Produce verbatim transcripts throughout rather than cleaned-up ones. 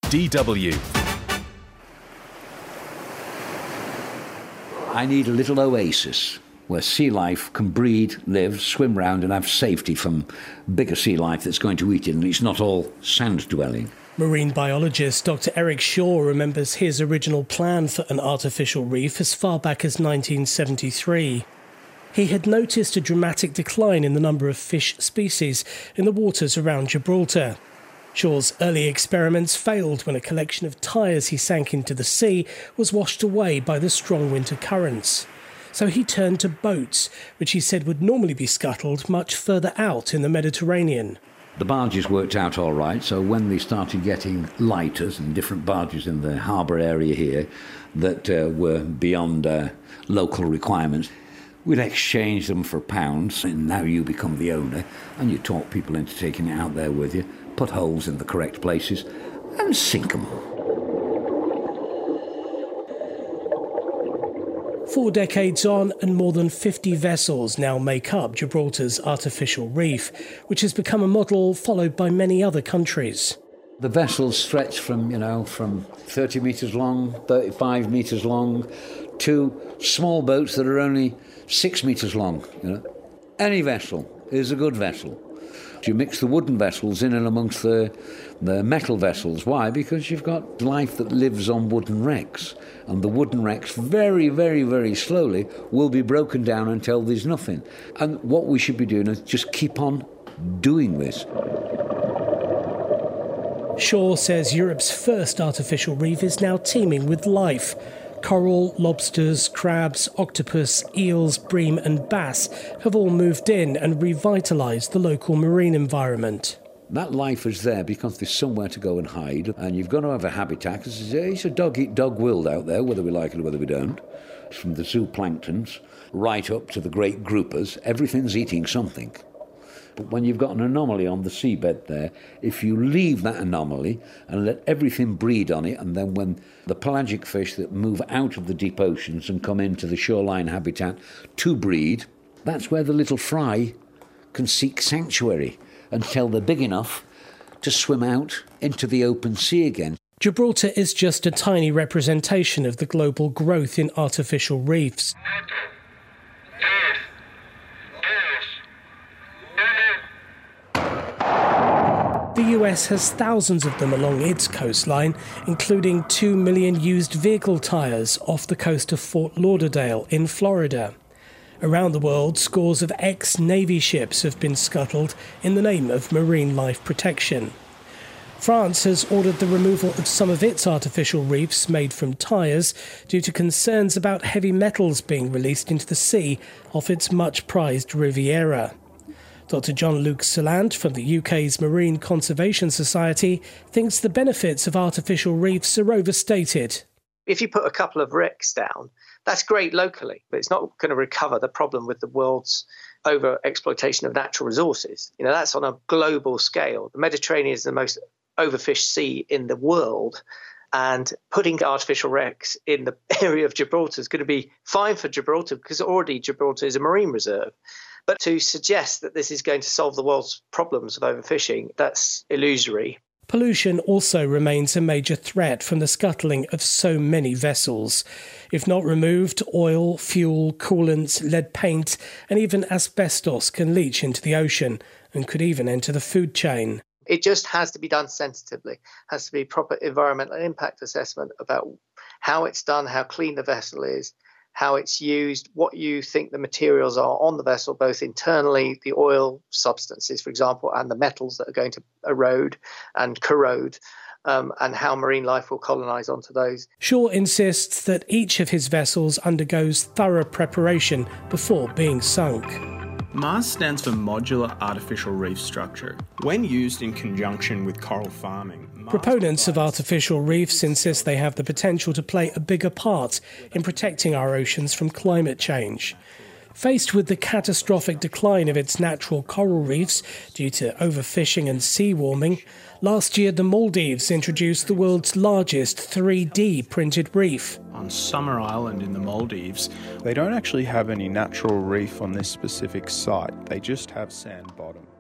D W. I need a little oasis where sea life can breed, live, swim round and have safety from bigger sea life that's going to eat it, and it's not all sand dwelling. Marine biologist Doctor Eric Shaw remembers his original plan for an artificial reef as far back as nineteen seventy-three. He had noticed a dramatic decline in the number of fish species in the waters around Gibraltar. Shaw's early experiments failed when a collection of tyres he sank into the sea was washed away by the strong winter currents. So he turned to boats, which he said would normally be scuttled much further out in the Mediterranean. The barges worked out all right, so when they started getting lighters and different barges in the harbour area here that uh, were beyond uh, local requirements, we'd exchange them for pounds, and now you become the owner, and you talk people into taking it out there with you, put holes in the correct places, and sink them. Four decades on, and more than fifty vessels now make up Gibraltar's artificial reef, which has become a model followed by many other countries. The vessels stretch from, you know, from thirty metres long, thirty-five metres long, to small boats that are only six metres long. You know, any vessel is a good vessel. You mix the wooden vessels in and amongst the, the metal vessels. Why? Because you've got life that lives on wooden wrecks. And the wooden wrecks very, very, very slowly will be broken down until there's nothing. And what we should be doing is just keep on doing this. Shaw says Europe's first artificial reef is now teeming with life. Coral, lobsters, crabs, octopus, eels, bream and bass have all moved in and revitalised the local marine environment. That life is there because there's somewhere to go and hide, and you've got to have a habitat, because it's a dog-eat-dog world out there, whether we like it or whether we don't. From the zooplanktons right up to the great groupers, everything's eating something. But when you've got an anomaly on the seabed there, if you leave that anomaly and let everything breed on it, and then when the pelagic fish that move out of the deep oceans and come into the shoreline habitat to breed, that's where the little fry can seek sanctuary until they're big enough to swim out into the open sea again. Gibraltar is just a tiny representation of the global growth in artificial reefs. The U S has thousands of them along its coastline, including two million used vehicle tyres off the coast of Fort Lauderdale in Florida. Around the world, scores of ex-Navy ships have been scuttled in the name of marine life protection. France has ordered the removal of some of its artificial reefs made from tyres due to concerns about heavy metals being released into the sea off its much-prized Riviera. Doctor Jean-Luc Salant from the U K's Marine Conservation Society thinks the benefits of artificial reefs are overstated. If you put a couple of wrecks down, that's great locally, but it's not going to recover the problem with the world's over-exploitation of natural resources. You know, that's on a global scale. The Mediterranean is the most overfished sea in the world, and putting artificial wrecks in the area of Gibraltar is going to be fine for Gibraltar because already Gibraltar is a marine reserve. But to suggest that this is going to solve the world's problems of overfishing, that's illusory. Pollution also remains a major threat from the scuttling of so many vessels. If not removed, oil, fuel, coolants, lead paint and even asbestos can leach into the ocean and could even enter the food chain. It just has to be done sensitively. It has to be proper environmental impact assessment about how it's done, how clean the vessel is, how it's used, what you think the materials are on the vessel, both internally, the oil substances, for example, and the metals that are going to erode and corrode, um, and how marine life will colonise onto those. Shaw insists that each of his vessels undergoes thorough preparation before being sunk. MARS stands for Modular Artificial Reef Structure. When used in conjunction with coral farming, proponents of artificial reefs insist they have the potential to play a bigger part in protecting our oceans from climate change. Faced with the catastrophic decline of its natural coral reefs due to overfishing and sea warming, last year the Maldives introduced the world's largest three D printed reef. On Summer Island in the Maldives, they don't actually have any natural reef on this specific site, they just have sand bottom.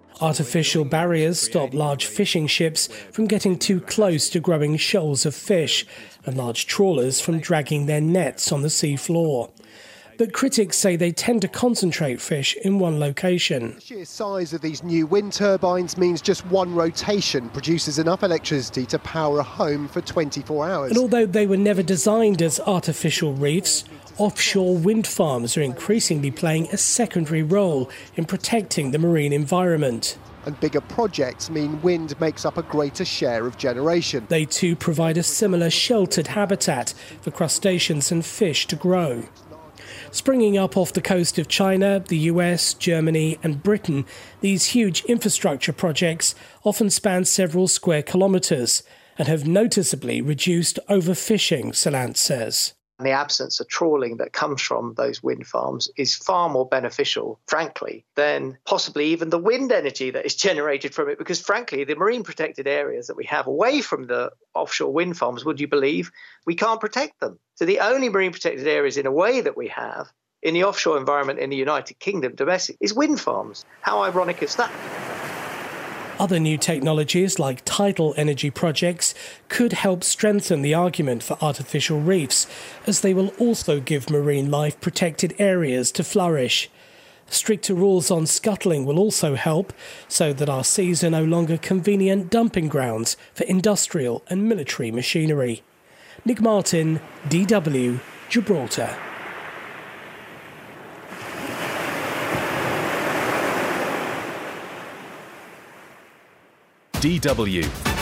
Artificial barriers stop large fishing ships from getting too close to growing shoals of fish, and large trawlers from dragging their nets on the sea floor. But critics say they tend to concentrate fish in one location. The sheer size of these new wind turbines means just one rotation produces enough electricity to power a home for twenty-four hours. And although they were never designed as artificial reefs, offshore wind farms are increasingly playing a secondary role in protecting the marine environment. And bigger projects mean wind makes up a greater share of generation. They too provide a similar sheltered habitat for crustaceans and fish to grow. Springing up off the coast of China, the U S, Germany and Britain, these huge infrastructure projects often span several square kilometres and have noticeably reduced overfishing, Salant says. The absence of trawling that comes from those wind farms is far more beneficial, frankly, than possibly even the wind energy that is generated from it. Because, frankly, the marine protected areas that we have away from the offshore wind farms, would you believe, we can't protect them. So the only marine protected areas in a way that we have in the offshore environment in the United Kingdom domestic is wind farms. How ironic is that? Other new technologies like tidal energy projects could help strengthen the argument for artificial reefs, as they will also give marine life protected areas to flourish. Stricter rules on scuttling will also help, so that our seas are no longer convenient dumping grounds for industrial and military machinery. Nick Martin, D W, Gibraltar. D W